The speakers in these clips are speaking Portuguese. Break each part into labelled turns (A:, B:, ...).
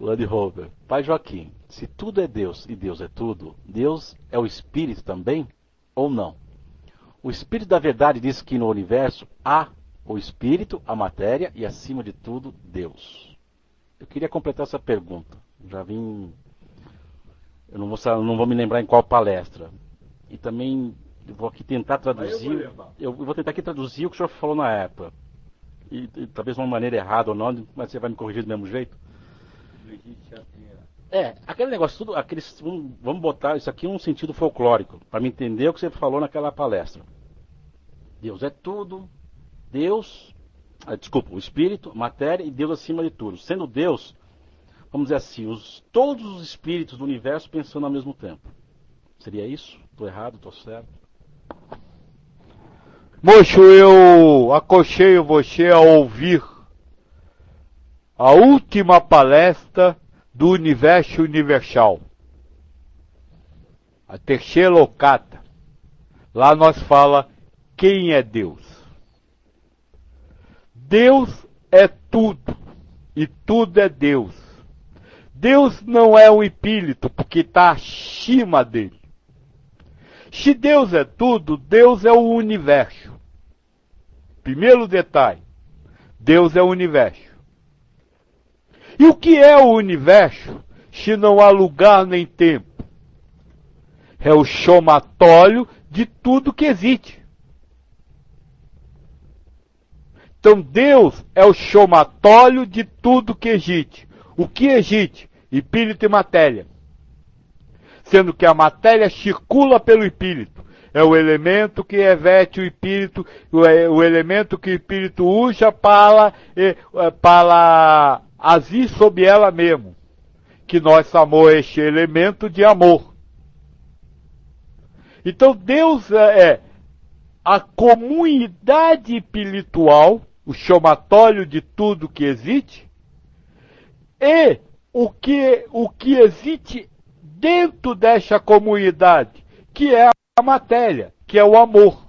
A: Land Rover. Pai Joaquim, se tudo é Deus e Deus é tudo, Deus é o Espírito também ou não? O Espírito da Verdade diz que no universo há o Espírito, a matéria e, acima de tudo, Deus. Eu queria completar essa pergunta. Já vim... Eu não vou me lembrar em qual palestra. E também vou aqui tentar traduzir... Eu vou tentar aqui traduzir o que o senhor falou na época. E talvez de uma maneira errada ou não, mas você vai me corrigir do mesmo jeito. Aquele negócio, tudo, vamos botar isso aqui num sentido folclórico, para me entender o que você falou naquela palestra. Deus é tudo, o Espírito, matéria e Deus acima de tudo. Sendo Deus, vamos dizer assim, todos os espíritos do universo pensando ao mesmo tempo. Seria isso? Estou errado? Estou certo?
B: Moço, eu aconselho você a ouvir a última palestra do Universo Universal, a terceira locata. Lá nós fala quem é Deus. Deus é tudo e tudo é Deus. Deus não é um espírito porque está acima dele. Se Deus é tudo, Deus é o universo. Primeiro detalhe, Deus é o universo. E o que é o universo, se não há lugar nem tempo? É o somatório de tudo que existe. Então Deus é o somatório de tudo que existe. O que existe? Espírito e matéria. Sendo que a matéria circula pelo espírito. É o elemento que reveste o espírito, o elemento que o espírito usa para agir sobre ela mesmo. Que nós chamamos este elemento de amor. Então Deus é a comunidade espiritual, o somatório de tudo que existe, e o que existe dentro desta comunidade, que é a matéria, que é o amor.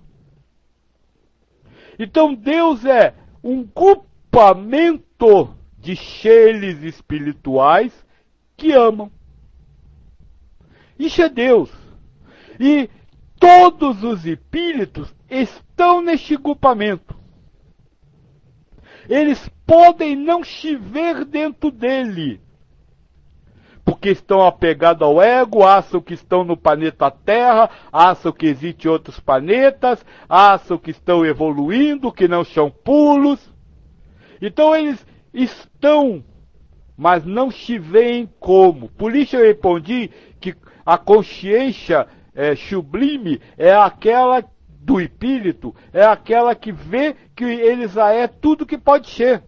B: Então Deus é um grupamento de seres espirituais que amam. Isso é Deus. E todos os espíritos estão neste grupamento. Eles podem não se ver dentro dele, porque estão apegados ao ego, acham que estão no planeta Terra, acham que existem outros planetas, acham que estão evoluindo, que não são pulos. Então eles estão, mas não se veem como. Por isso eu respondi que a consciência sublime é aquela do espírito, é aquela que vê que ele já é tudo que pode ser.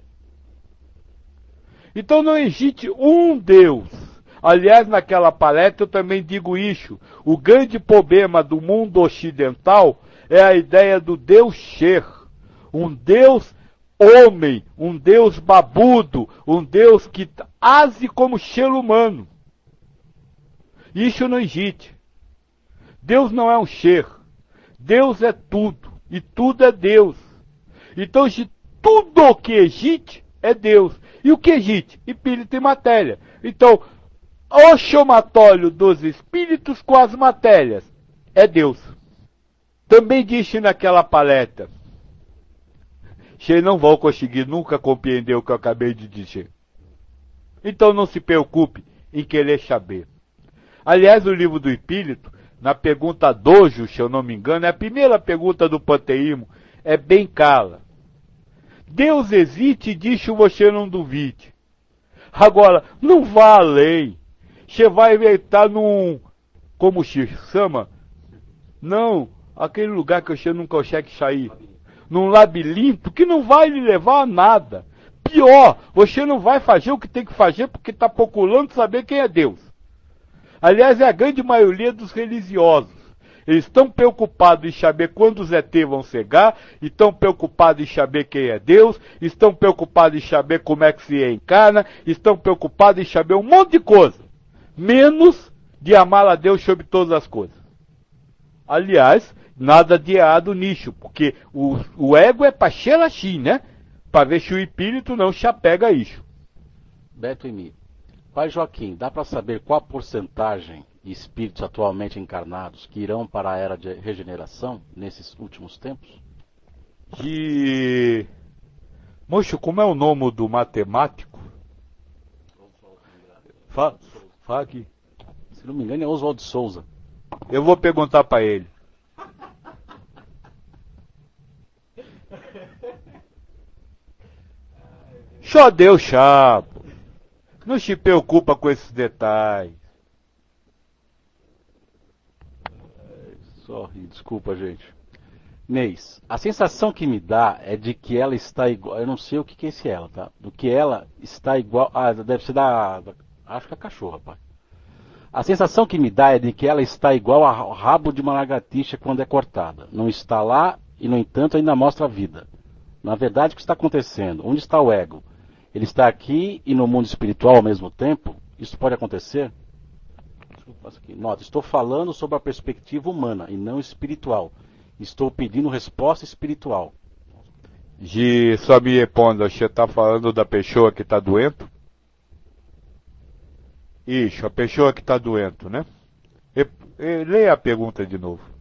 B: Então não existe um Deus. Aliás, naquela palestra eu também digo isso. O grande problema do mundo ocidental é a ideia do Deus ser. Um Deus homem, um Deus babudo, um Deus que age como ser humano. Isso não existe. Deus não é um ser. Deus é tudo. E tudo é Deus. Então, se tudo o que existe é Deus. E o que existe? Espírito e matéria. Então, o somatório dos espíritos com as matérias é Deus. Também disse naquela palestra, vocês não vão conseguir nunca compreender o que eu acabei de dizer. Então não se preocupe em querer saber. Aliás, o livro do Espírito, na pergunta 12, se eu não me engano, é a primeira pergunta do panteísmo, é bem clara. Deus existe e diz que você não duvide. Agora, não vá além. Você vai estar num, como se chama? Não, aquele lugar que você não consegue sair. Num labirinto que não vai lhe levar a nada. Pior, você não vai fazer o que tem que fazer porque está procurando saber quem é Deus. Aliás, é a grande maioria dos religiosos. Eles estão preocupados em saber quando os ET vão chegar, estão preocupados em saber quem é Deus, estão preocupados em saber como é que se reencarna, estão preocupados em saber um monte de coisa. Menos de amar a Deus sobre todas as coisas. Aliás, nada de errado nisso, porque o ego é para ser assim, né? Para ver se o espírito não se apega a isso.
A: Beto e Mi. Pai Joaquim, dá para saber qual a porcentagem de espíritos atualmente encarnados que irão para a era de regeneração nesses últimos tempos?
B: Moço, como é o nome do matemático? Fala aqui.
A: Se não me engano é Oswald Souza.
B: Eu vou perguntar para ele. Só Deus, chapo. Não se preocupa com esses detalhes.
A: Sorry, desculpa, gente. Neis, a sensação que me dá é de que ela está igual. Eu não sei o que é esse ela, tá? Do que ela está igual. Ah, deve ser acho que é a cachorra, pai. A sensação que me dá é de que ela está igual ao rabo de uma lagartixa quando é cortada. Não está lá e, no entanto, ainda mostra a vida. Na verdade, o que está acontecendo? Onde está o ego? Ele está aqui e no mundo espiritual ao mesmo tempo? Isso pode acontecer? Nota, estou falando sobre a perspectiva humana e não espiritual. Estou pedindo resposta espiritual.
B: Só me responda, você está falando da pessoa que está doente? Isso, a pessoa que está doente, né? Leia a pergunta de novo.